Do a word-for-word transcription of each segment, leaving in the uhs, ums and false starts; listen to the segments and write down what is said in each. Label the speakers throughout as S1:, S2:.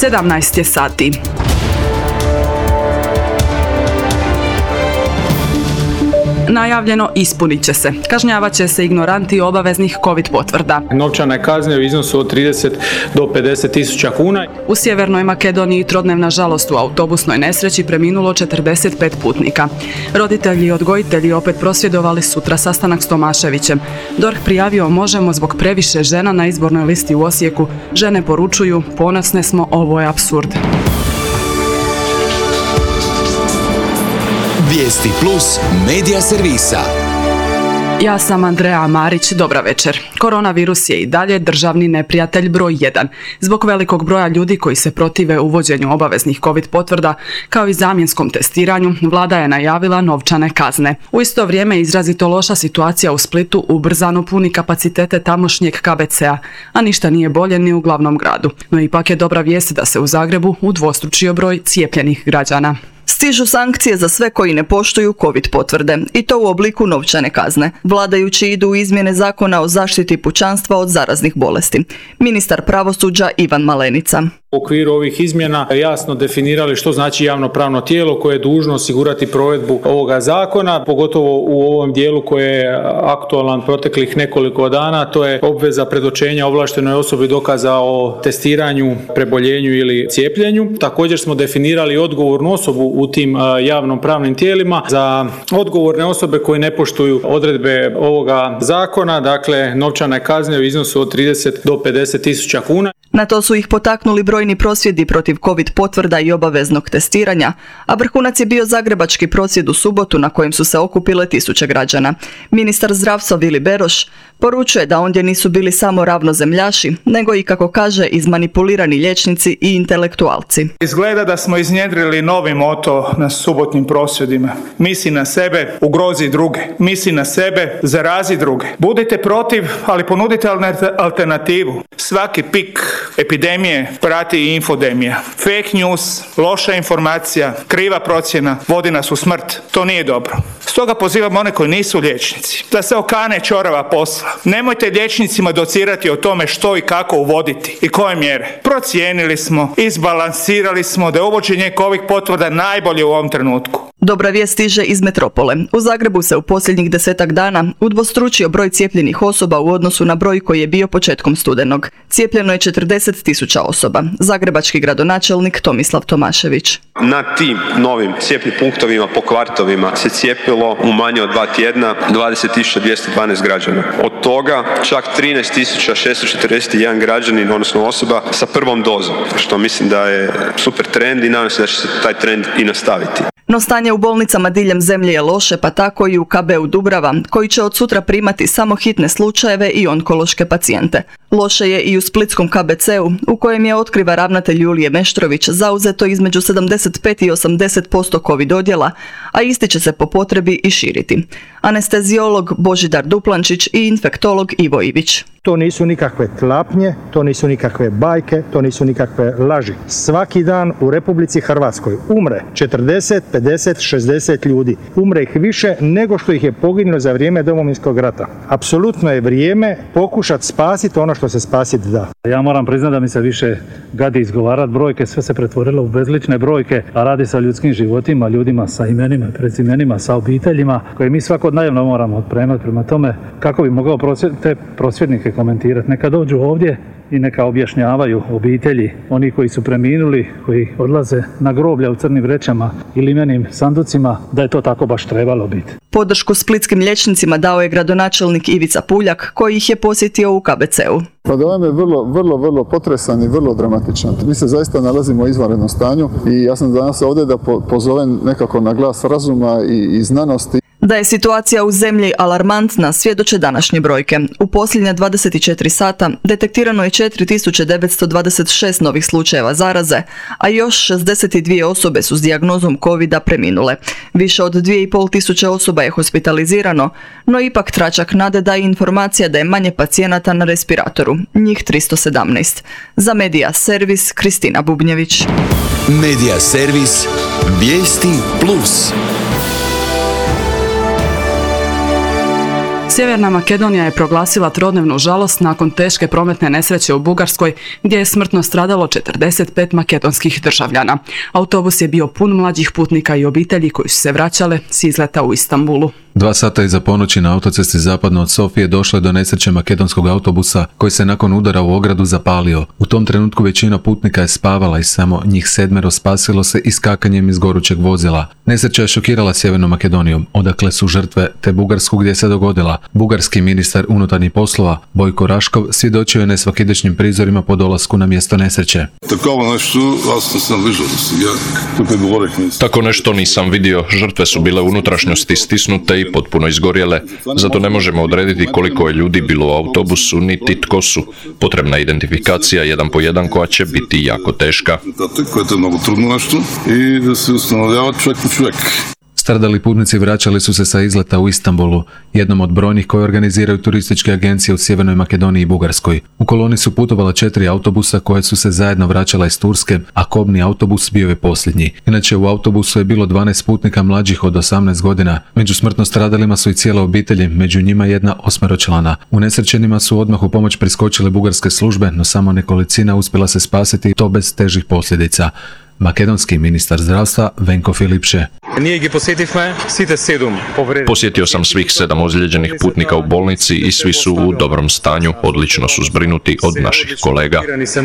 S1: sedamnaest je sati. Najavljeno ispunit će se. Kažnjavat će se ignoranti obaveznih COVID potvrda.
S2: Novčane kazne u iznosu od trideset do pedeset tisuća kuna.
S1: U Sjevernoj Makedoniji trodnevna žalost u autobusnoj nesreći preminulo četrdeset pet putnika. Roditelji i odgojitelji opet prosvjedovali sutra sastanak s Tomaševićem. D O R H prijavio Možemo zbog previše žena na izbornoj listi u Osijeku. Žene poručuju, ponosne smo, ovo je apsurd.
S3: Vijesti plus medija servisa.
S1: Ja sam Andreja Marić, dobra večer. Koronavirus je i dalje državni neprijatelj broj jedan. Zbog velikog broja ljudi koji se protive uvođenju obaveznih COVID potvrda, kao i zamjenskom testiranju, vlada je najavila novčane kazne. U isto vrijeme izrazito loša situacija u Splitu ubrzano puni kapacitete tamošnjeg K B C-a, a ništa nije bolje ni u glavnom gradu. No ipak je dobra vijest da se u Zagrebu udvostručio broj cijepljenih građana.
S4: Stižu sankcije za sve koji ne poštuju COVID potvrde, i to u obliku novčane kazne. Vladajući idu u izmjene zakona o zaštiti pučanstva od zaraznih bolesti. Ministar pravosuđa Ivan Malenica.
S2: U okviru ovih izmjena jasno definirali što znači javnopravno tijelo koje je dužno osigurati provedbu ovoga zakona, pogotovo u ovom dijelu koje je aktualan proteklih nekoliko dana, to je obveza predočenja ovlaštenoj osobi dokaza o testiranju, preboljenju ili cijepljenju. Također smo definirali odgovornu osobu u tim javnopravnim tijelima za odgovorne osobe koje ne poštuju odredbe ovoga zakona, dakle novčane kazne u iznosu od trideset do pedeset tisuća kuna.
S4: Na to su ih potaknuli brojni prosvjedi protiv COVID potvrda i obaveznog testiranja, a vrhunac je bio zagrebački prosvjed u subotu na kojem su se okupile tisuće građana. Ministar zdravstva Vili Beroš poručuje da ondje nisu bili samo ravnozemljaši, nego i, kako kaže, izmanipulirani liječnici i intelektualci.
S5: Izgleda da smo iznjedrili novi moto na subotnim prosvjedima. Misli na sebe, ugrozi druge. Misli na sebe, zarazi druge. Budite protiv, ali ponudite alternativu. Svaki pik epidemije prati i infodemija. Fake news, loša informacija, kriva procjena vodi nas u smrt. To nije dobro. Stoga pozivam one koji nisu liječnici da se okane ćorava posla. Nemojte liječnicima docirati o tome što i kako uvoditi i koje mjere. Procijenili smo, izbalansirali smo da je uvođenje COVID potvrda najbolje u ovom trenutku.
S4: Dobra vijest stiže iz metropole. U Zagrebu se u posljednjih desetak dana udvostručio broj cijepljenih osoba u odnosu na broj koji je bio početkom studenog. Cijepljeno je četrdeset tisuća osoba. Zagrebački gradonačelnik Tomislav Tomašević.
S6: Na tim novim cijepnim punktovima po kvartovima se cijepilo u manje od dva tjedna dvadeset tisuća dvjesto dvanaest građana. Od toga čak trinaest tisuća šesto četrdeset jedan građanin, odnosno osoba sa prvom dozom, što mislim da je super trend i nadam se da će se taj trend i nastaviti.
S4: No stanje u bolnicama diljem zemlje je loše, pa tako i u K B-u Dubrava, koji će od sutra primati samo hitne slučajeve i onkološke pacijente. Loše je i u splitskom K B C-u, u kojem je, otkriva ravnatelj Julije Meštrović, zauzeto između sedamdeset pet i osamdeset posto COVID odjela, a isti će se po potrebi i širiti. Anesteziolog Božidar Duplančić i infektolog Ivo Ivić.
S7: To nisu nikakve tlapnje, to nisu nikakve bajke, to nisu nikakve laži. Svaki dan u Republici Hrvatskoj umre četrdeset, pedeset, šezdeset ljudi. Umre ih više nego što ih je poginulo za vrijeme Domovinskog rata. Apsolutno je vrijeme pokušati spasiti ono što se spasiti da.
S8: Ja moram priznati da mi se više gadi izgovarati brojke, sve se pretvorilo u bezlične brojke, a radi se o ljudskim životima, ljudima sa imenima, prezimenima, sa obiteljima, koje mi svakodnevno moramo otpremati. Prema tome, kako bi mogao prosvjed, te prosvjednike komentirati? Neka dođu ovdje i neka objašnjavaju obitelji, oni koji su preminuli, koji odlaze na groblja u crnim vrećama i limenim sanducima, da je to tako baš trebalo biti.
S4: Podršku splitskim liječnicima dao je gradonačelnik Ivica Puljak, koji ih je posjetio u K B C-u.
S9: Pa dojam je vrlo, vrlo, vrlo potresan i vrlo dramatičan. Mi se zaista nalazimo u izvanrednom stanju i ja sam danas ovdje da pozovem nekako na glas razuma i, i znanosti.
S4: Da je situacija u zemlji alarmantna svjedoče današnje brojke. U posljednja dvadeset četiri sata detektirano je četiri tisuće devetsto dvadeset šest novih slučajeva zaraze, a još šezdeset dvije osobe su s dijagnozom covida preminule. Više od dvije i pol tisuće osoba je hospitalizirano, no ipak tračak nade daje informacija da je manje pacijenata na respiratoru, njih tristo sedamnaest. Za Medija Servis, Kristina Bubnjević.
S3: Medija Servis, Vijesti plus.
S1: Sjeverna Makedonija je proglasila trodnevnu žalost nakon teške prometne nesreće u Bugarskoj gdje je smrtno stradalo četrdeset pet makedonskih državljana. Autobus je bio pun mlađih putnika i obitelji koji su se vraćale s izleta u Istanbulu.
S10: Dva sata iza ponoći na autocesti zapadno od Sofije došlo je do nesreće makedonskog autobusa koji se nakon udara u ogradu zapalio. U tom trenutku većina putnika je spavala i samo njih sedmero spasilo se iskakanjem iz gorućeg vozila. Nesreća je šokirala Sjevernu Makedoniju, odakle su žrtve, te Bugarsku gdje se dogodila. Bugarski ministar unutarnjih poslova Bojko Raškov svjedočio je nesvakidašnjim prizorima po dolasku na mjesto nesreće.
S11: Tako nešto nisam vidio. Žrtve su bile u unutrašnjosti stisnute i potpuno izgorjele. Zato ne možemo odrediti koliko je ljudi bilo u autobusu, niti tko su. Potrebna je identifikacija jedan po jedan koja će biti jako teška.
S10: Stradali putnici vraćali su se sa izleta u Istanbulu, jednom od brojnih koje organiziraju turističke agencije u Sjevernoj Makedoniji i Bugarskoj. U koloni su putovala četiri autobusa koje su se zajedno vraćala iz Turske, a kobni autobus bio je posljednji. Inače, u autobusu je bilo dvanaest putnika mlađih od osamnaest godina. Među smrtno stradalima su i cijele obitelji, među njima jedna osmeročlana. Unesrećenima su odmah u pomoć priskočile bugarske službe, no samo nekolicina uspjela se spasiti i to bez težih posljedica. Makedonski ministar zdravstva Venko Filipše.
S11: Posjetio sam svih sedam ozlijeđenih putnika u bolnici i svi su u dobrom stanju, odlično su zbrinuti od naših kolega.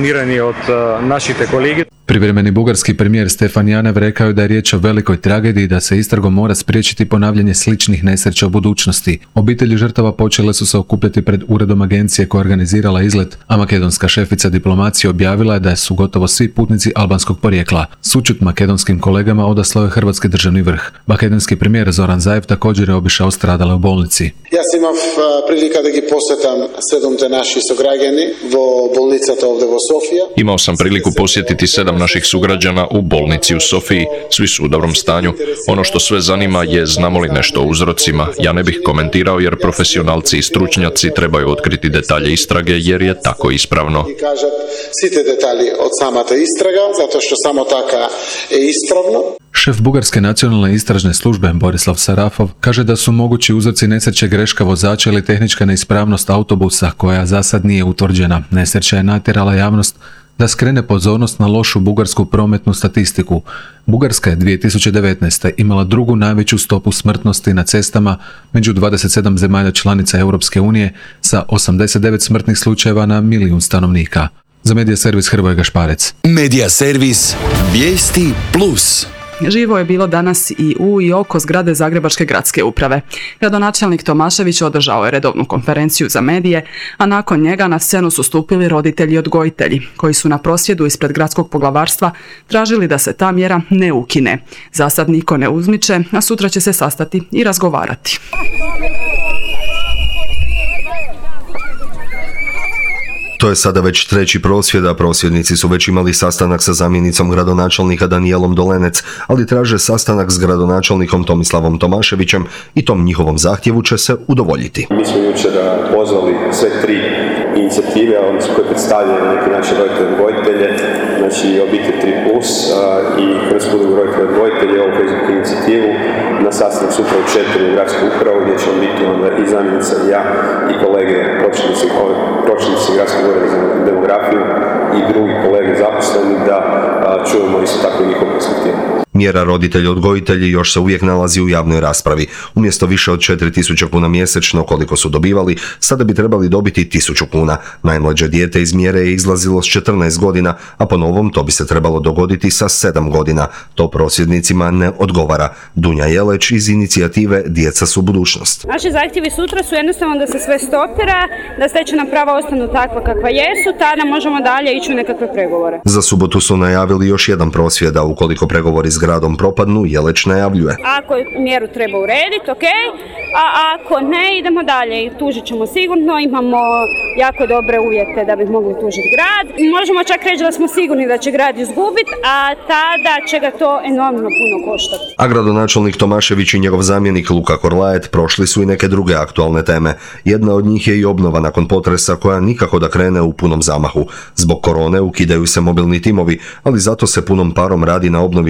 S10: Privremeni bugarski premijer Stefan Janev rekao je da je riječ o velikoj tragediji i da se istragom mora spriječiti ponavljanje sličnih nesreća u budućnosti. Obitelji žrtava počele su se okupljati pred uredom agencije koja je organizirala izlet, a makedonska šefica diplomacije objavila je da su gotovo svi putnici albanskog porijekla. Sućut makedonskim kolegama odaslao je hrvatski državni vrh. Makedonski premijer Zoran Zaev također je obišao stradale u bolnici.
S12: Ja sam imao prilika da gi posjetam sedam naših sugrađani u bolnicata ovdje u Sofija.
S11: Imao sam priliku posjetiti sedam naših sugrađana u bolnici u Sofiji. Svi su u dobrom stanju. Ono što sve zanima je znamo li nešto o uzrocima. Ja ne bih komentirao jer profesionalci i stručnjaci trebaju otkriti detalje istrage jer je tako ispravno.
S12: I kažat svi te detalji od samata istraga, zato što samo taka je ispravno.
S10: Šef Bugarske nacionalne istražne službe Borislav Sarafov kaže da su mogući uzroci nesreće greška vozača ili tehnička neispravnost autobusa koja za sad nije utvrđena. Nesreća je natjerala javnost da skrene pozornost na lošu bugarsku prometnu statistiku. Bugarska je dvije tisuće devetnaeste. imala drugu najveću stopu smrtnosti na cestama među dvadeset sedam zemalja članica Europske unije sa osamdeset devet smrtnih slučajeva na milijun stanovnika. Za Medija servis Hrvoje Gašparec.
S3: Medija servis Vijesti plus.
S1: Živo je bilo danas i u i oko zgrade Zagrebačke gradske uprave. Gradonačelnik Tomašević održao je redovnu konferenciju za medije, a nakon njega na scenu su stupili roditelji i odgojitelji, koji su na prosvjedu ispred gradskog poglavarstva tražili da se ta mjera ne ukine. Za sad niko ne uzmiče, a sutra će se sastati i razgovarati.
S13: To je sada već treći prosvjed, a prosvjednici su već imali sastanak sa zamjenicom gradonačelnika Danijelom Dolenec, ali traže sastanak s gradonačelnikom Tomislavom Tomaševićem i tom njihovom zahtjevu će se udovoljiti.
S6: Mi smo jučer pozvali sve tri inicijative, odnosno koje predstavljaju na neki način roditelje odgojitelje, znači Obitelj tri plus i Hrvatsku udrugu roditelja odgojitelja, ovu Facebook inicijativu na sastanak sutra u četiri u gradsku upravu gdje ćemo biti onda i zamjenica i ja i kolege pročelnici, pročelnici gradskog ureda za demografiju i drugi kolege zaposleni da čujemo isto tako njihovu perspektivu.
S13: Mjera roditelji-odgojitelji još se uvijek nalazi u javnoj raspravi. Umjesto više od četiri tisuće kuna mjesečno koliko su dobivali, sada bi trebali dobiti tisuću kuna. Najmlađe dijete iz mjere je izlazilo s četrnaest godina, a po novom to bi se trebalo dogoditi sa sedam godina. To prosvjednicima ne odgovara. Dunja Jeleć iz inicijative Djeca su budućnost.
S14: Naši zahtjevi sutra su jednostavno da se sve stopira, da stečena prava ostanu takva kakva jesu, tada možemo dalje ići u nekakve pregovore.
S13: Za subotu su najavili još jedan prosvjed, a ukoliko pregovori s gradom propadnu, Jeleć najavljuje.
S14: Ako mjeru treba urediti, ok, a ako ne, idemo dalje i tužit ćemo sigurno, imamo jako dobre uvjete da bi mogli tužiti grad. Možemo čak reći da smo sigurni da će grad izgubiti, a tada će ga to enormno puno koštati.
S13: A gradonačelnik Tomašević i njegov zamjenik Luka Korlajet prošli su i neke druge aktualne teme. Jedna od njih je i obnova nakon potresa koja nikako da krene u punom zamahu. Zbog korone ukidaju se mobilni timovi, ali zato se punom parom radi na obnovi škola,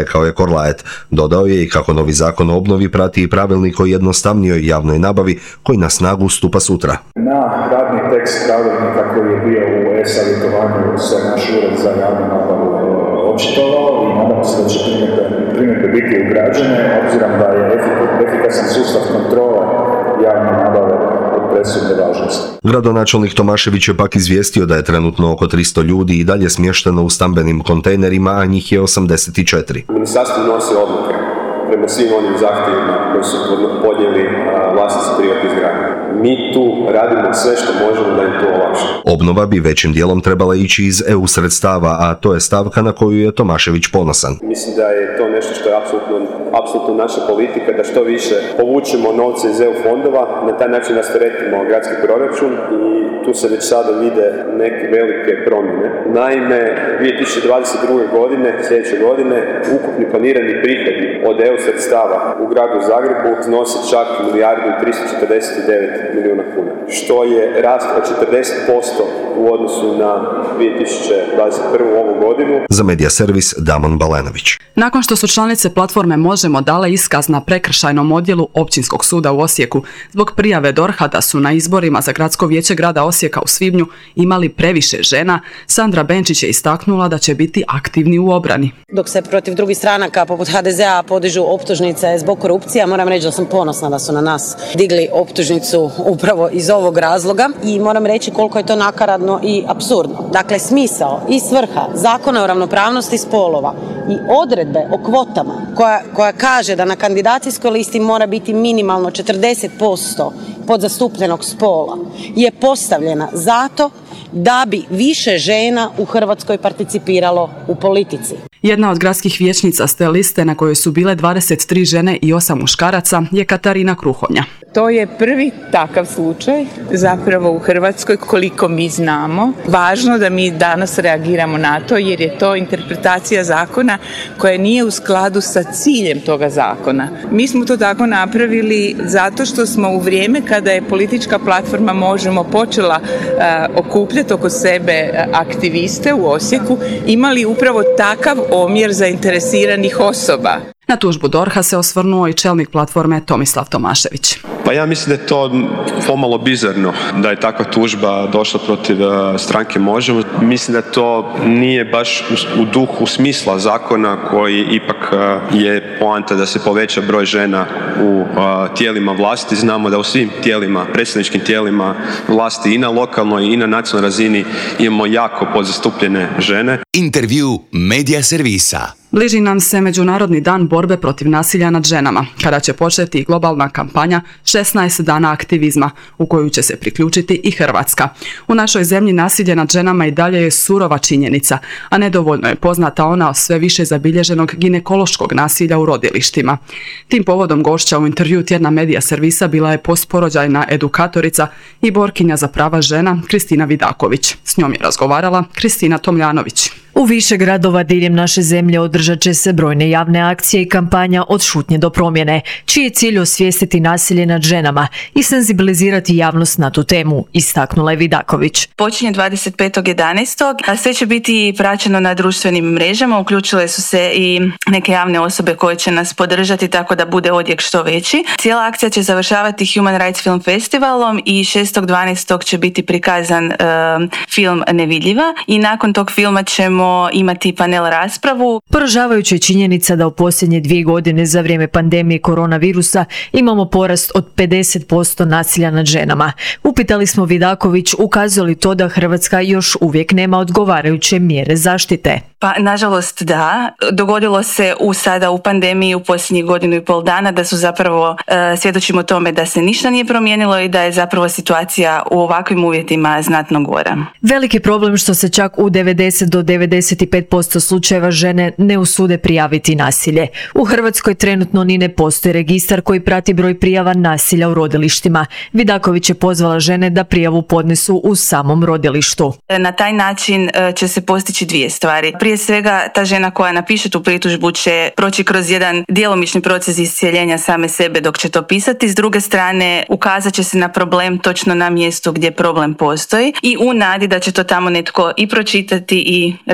S13: rekao je Korlaet. Dodao je i kako novi zakon o obnovi prati i pravilnik o jednostavnijoj javnoj nabavi koji na snagu stupa sutra.
S15: Na radni tekst pravilnika koji je bio u e-savjetovanju se naš ured za javnu nabavu očitovao i nadamo se da će primjedbe biti ugrađene, obzirom da je efikasan sustav kontrole javne nabave od presudne važnosti.
S13: Gradonačelnik Tomašević je pak izvijestio da je trenutno oko tristo ljudi i dalje smješteno u stambenim kontejnerima, a njih je osamdeset četiri.
S6: Ministarstvo nosi odluke prema svim onim zahtjevima koji su podnijeli vlasnici privatnih zgrada. Mi tu radimo sve što možemo da im to olakšamo.
S13: Obnova bi većim dijelom trebala ići iz E U sredstava, a to je stavka na koju je Tomašević ponosan.
S6: Mislim da je to nešto što je apsolutno, apsolutno naša politika, da što više povučemo novce iz E U fondova, na taj način rasteretimo gradski proračun i tu se već sada vide neke velike promjene. Naime, dvije tisuće dvadeset druge. godine, sljedeće godine, ukupni planirani prihodi od E U sredstava u gradu Zagrebu iznose čak milijardu i tristo četrdeset devet milijuna kuna, što je rast od četrdeset posto u odnosu na dvije tisuće dvadeset prvu. ovu godinu.
S13: Za Medija servis Damon Balenović.
S1: Nakon što su članice platforme Možemo dale iskaz na prekršajnom odjelu Općinskog suda u Osijeku zbog prijave D O R H-a da su na izborima za gradsko vijeće grada Osijeka u svibnju imali previše žena, Sandra Benčić je istaknula da će biti aktivni u obrani.
S16: Dok se protiv drugih stranaka poput ha de zea podižu optužnice zbog korupcije, moram reći da sam ponosna da su na nas digli optužnicu upravo iz ovog razloga i moram reći koliko je to nakaradno i apsurdno. Dakle, smisao i svrha Zakona o ravnopravnosti spolova i odredbe o kvotama koja, koja kaže da na kandidacijskoj listi mora biti minimalno četrdeset posto podzastupljenog spola je postavljena zato da bi više žena u Hrvatskoj participiralo u politici.
S1: Jedna od gradskih vijećnica s te liste na kojoj su bile dvadeset tri žene i osam muškaraca je Katarina Kruhonja.
S17: To je prvi takav slučaj zapravo u Hrvatskoj koliko mi znamo. Važno da mi danas reagiramo na to jer je to interpretacija zakona koja nije u skladu sa ciljem toga zakona. Mi smo to tako napravili zato što smo u vrijeme kada je politička platforma Možemo počela uh, okupljati oko sebe aktiviste u Osijeku, imali upravo takav omjer zainteresiranih osoba.
S1: Na tužbu D O R H-a se osvrnuo i čelnik platforme Tomislav Tomašević.
S6: Pa ja mislim da je to pomalo bizarno da je takva tužba došla protiv stranke Možemo. Mislim da to nije baš u duhu smisla zakona koji ipak je poanta da se poveća broj žena u tijelima vlasti. Znamo da u svim tijelima, predstavničkim tijelima vlasti i na lokalnoj i na nacionalnoj razini imamo jako podzastupljene žene.
S3: Intervju Medija servisa.
S1: Bliži nam se Međunarodni dan borbe protiv nasilja nad ženama, kada će početi i globalna kampanja šesnaest dana aktivizma, u koju će se priključiti i Hrvatska. U našoj zemlji nasilje nad ženama i dalje je surova činjenica, a nedovoljno je poznata ona sve više zabilježenog ginekološkog nasilja u rodilištima. Tim povodom gošća u intervju tjedna Medija servisa bila je postporođajna edukatorica i borkinja za prava žena Kristina Vidaković. S njom je razgovarala Kristina Tomljanović.
S18: U više gradova diljem naše zemlje održat će se brojne javne akcije i kampanja od šutnje do promjene, čiji je cilj osvijestiti nasilje nad ženama i senzibilizirati javnost na tu temu, istaknula je Vidaković.
S19: Počinje dvadeset petog jedanaestog a sve će biti praćeno na društvenim mrežama, uključile su se i neke javne osobe koje će nas podržati tako da bude odjek što veći. Cijela akcija će završavati Human Rights Film Festivalom i šestog dvanaestog će biti prikazan uh, film Nevidljiva i nakon tog filma ćemo imati panel raspravu.
S18: Poražavajuća je činjenica da u posljednje dvije godine za vrijeme pandemije koronavirusa imamo porast od pedeset posto nasilja nad ženama. Upitali smo Vidaković ukazuje li to da Hrvatska još uvijek nema odgovarajuće mjere zaštite.
S19: Pa nažalost da. Dogodilo se u sada u pandemiji u posljednjih godinu i pol dana da su zapravo e, svjedočimo tome da se ništa nije promijenilo i da je zapravo situacija u ovakvim uvjetima znatno gora.
S18: Veliki problem što se čak u devedeset do devedeset pet posto slučajeva žene ne usude prijaviti nasilje. U Hrvatskoj trenutno ni ne postoji registar koji prati broj prijava nasilja u rodilištima. Vidaković je pozvala žene da prijavu podnesu u samom rodilištu.
S19: Na taj način e, će se postići dvije stvari. Prije svega, ta žena koja napiše tu pritužbu će proći kroz jedan djelomični proces iscijeljenja same sebe dok će to pisati. S druge strane, ukazat će se na problem točno na mjestu gdje problem postoji i u nadi da će to tamo netko i pročitati i reagirati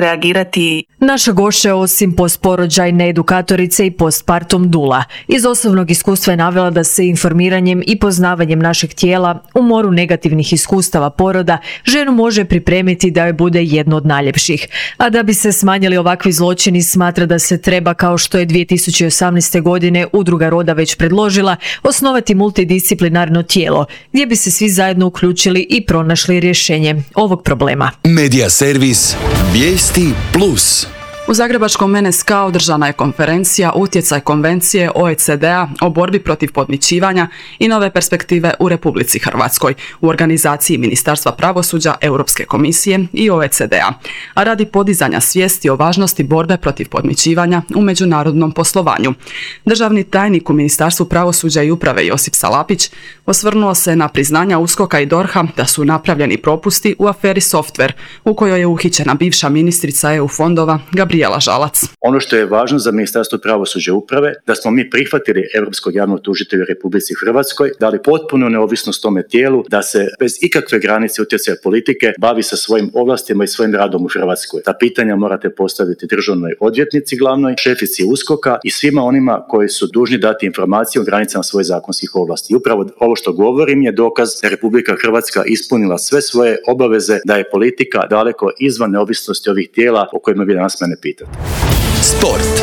S19: reagirati.
S18: Naša gošća je osim postporođajne edukatorice i postpartum dula. Iz osobnog iskustva je navela da se informiranjem i poznavanjem našeg tijela u moru negativnih iskustava poroda ženu može pripremiti da joj bude jedno od najljepših. A da bi se smanjili ovakvi zločini, smatra da se treba, kao što je dvije tisuće osamnaeste. godine Udruga Roda već predložila, osnovati multidisciplinarno tijelo gdje bi se svi zajedno uključili i pronašli rješenje ovog problema.
S3: Medija servis Vijesti plus.
S1: U zagrebačkom en es ka održana je konferencija Utjecaj konvencije o e ce de-a o borbi protiv podmićivanja i nove perspektive u Republici Hrvatskoj u organizaciji Ministarstva pravosuđa, Europske komisije i o e ce de-a, a radi podizanja svijesti o važnosti borbe protiv podmićivanja u međunarodnom poslovanju. Državni tajnik u Ministarstvu pravosuđa i uprave Josip Salapić osvrnuo se na priznanja uskoka i dorha da su napravljeni propusti u aferi Software, u kojoj je uhićena bivša ministrica e u fondova Gabriela Žalac.
S20: Ono što je važno za Ministarstvo pravosuđa i uprave, da smo mi prihvatili Europskog javnog tužitelja u Republici Hrvatskoj, dali potpunu neovisnost tome tijelu da se bez ikakve granice utjecaja politike bavi sa svojim ovlastima i svojim radom u Hrvatskoj. Ta pitanja morate postaviti državnoj odvjetnici glavnoj, šefici uskoka i svima onima koji su dužni dati informacije o granicama svojih zakonskih ovlasti. I upravo ovo što govorim je dokaz da Republika Hrvatska ispunila sve svoje obaveze, da je politika daleko izvan neovisnosti ovih tijela o kojima vi danas mene pitate.
S3: Sport.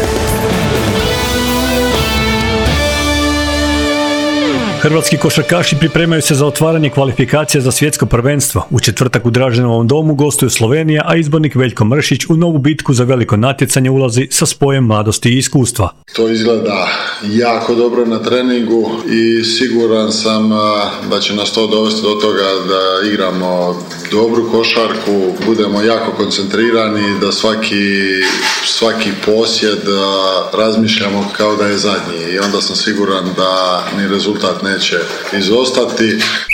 S21: Hrvatski košarkaši pripremaju se za otvaranje kvalifikacija za svjetsko prvenstvo. U četvrtak u Draženovom domu gostuje Slovenija, a izbornik Veljko Mršić u novu bitku za veliko natjecanje ulazi sa spojem mladosti i iskustva.
S22: To izgleda jako dobro na treningu i siguran sam da će nas to dovesti do toga da igramo dobru košarku, budemo jako koncentrirani, da svaki, svaki posjed razmišljamo kao da je zadnji i onda sam siguran da ni rezultat ne neće izostati.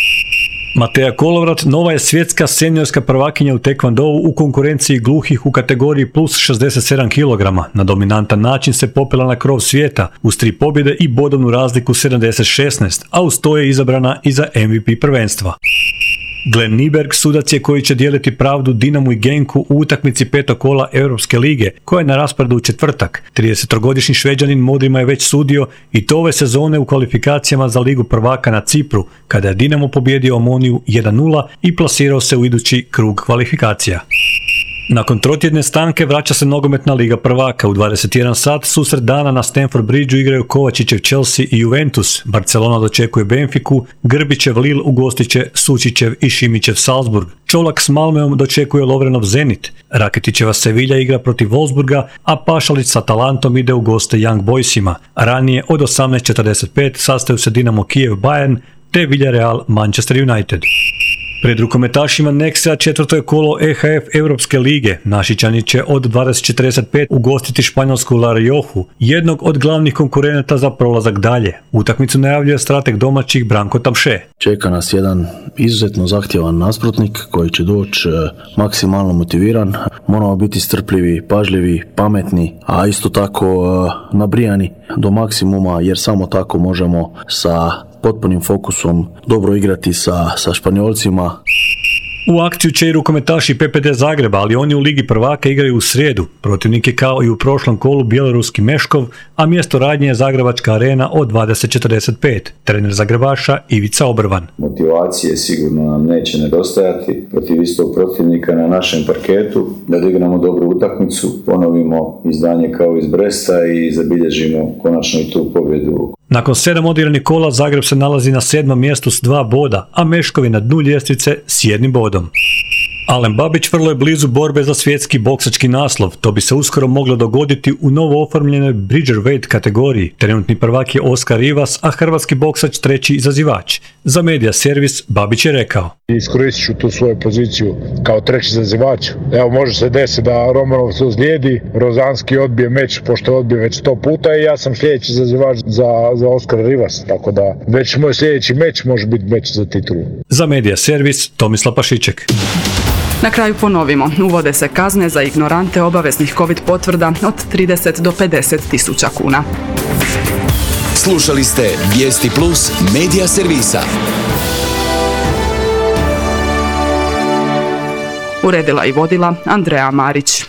S21: Mateja Kolovrat nova je svjetska seniorska prvakinja u tekvandou u konkurenciji gluhih u kategoriji plus šezdeset sedam kilograma. Na dominantan način se popela na krov svijeta uz tri pobjede i bodovnu razliku sedamdeset šesnaest, a uz to je izabrana i za em vi pi prvenstva. Glenn Nyberg sudac je koji će dijeliti pravdu Dinamu i Genku u utakmici petog kola Europske lige, koja je na rasporedu u četvrtak. tridesetogodišnji Šveđanin modrima je već sudio i to ove sezone u kvalifikacijama za Ligu prvaka na Cipru, kada je Dinamo pobijedio Omoniju jedan nula i plasirao se u idući krug kvalifikacija. Nakon trotjedne stanke vraća se nogometna Liga prvaka. U dvadeset jedan sat susret dana na Stamford Bridgeu igraju Kovačićev Chelsea i Juventus. Barcelona dočekuje Benfiku, Grbićev Lille ugostiće Sučićev i Šimićev Salzburg. Čolak s Malmeom dočekuje Lovrenov Zenit. Raketićeva Sevilla igra protiv Wolfsburga, a Pašalić sa Atalantom ide u goste Young Boysima. Ranije od osamnaest četrdeset pet sastaju se Dinamo Kijev Bayern te Villarreal Manchester United. Pred rukometašima Nexea četvrto je kolo e ha ef Europske lige. Našičani će od dvadeset četrdeset pet ugostiti španjolsku La Rioju, jednog od glavnih konkurenata za prolazak dalje. Utakmicu najavljuje strateg domaćih Branko Tamše.
S23: Čeka nas jedan izuzetno zahtjevan nasprotnik koji će doći maksimalno motiviran. Moramo biti strpljivi, pažljivi, pametni, a isto tako nabrijani do maksimuma, jer samo tako možemo sa potpunim fokusom dobro igrati sa, sa Španjolcima.
S21: U akciju će i rukometaši pe pe de Zagreba, ali oni u Ligi prvaka igraju u srijedu. Protivnik je kao i u prošlom kolu bjeloruski Meškov, a mjesto radnje je Zagrebačka arena od dvadeset četrdeset pet. Trener Zagrebaša Ivica Obrvan.
S24: Motivacije sigurno nam neće nedostajati protiv istog protivnika na našem parketu, da igramo dobru utakmicu, ponovimo izdanje kao iz Bresta i zabilježimo konačno i tu pobjedu.
S21: Nakon sedam odigranih kola Zagreb se nalazi na sedmom mjestu s dva boda, a Meškovi na dnu ljestvice s jednim bodom. Alen Babić vrlo je blizu borbe za svjetski boksački naslov. To bi se uskoro moglo dogoditi u novo oformljenoj Bridgerweight kategoriji. Trenutni prvak je Oskar Rivas, a hrvatski boksač treći izazivač. Za Medija servis Babić je rekao:
S25: Iskoristit ću tu svoju poziciju kao treći izazivač. Evo, može se desiti da Romanov se ozlijedi, Rozanski odbije meč, pošto je odbio već sto puta, i ja sam sljedeći izazivač za, za Oskar Rivas. Tako da već moj sljedeći meč može biti meč za titulu.
S21: Za Medija servis Tomislav Pašiček.
S1: Na kraju ponovimo, uvode se kazne za ignorante obaveznih COVID potvrda od trideset do pedeset tisuća kuna.
S3: Slušali ste Vijesti Plus Medija servisa.
S1: Uredila i vodila Andreja Marić.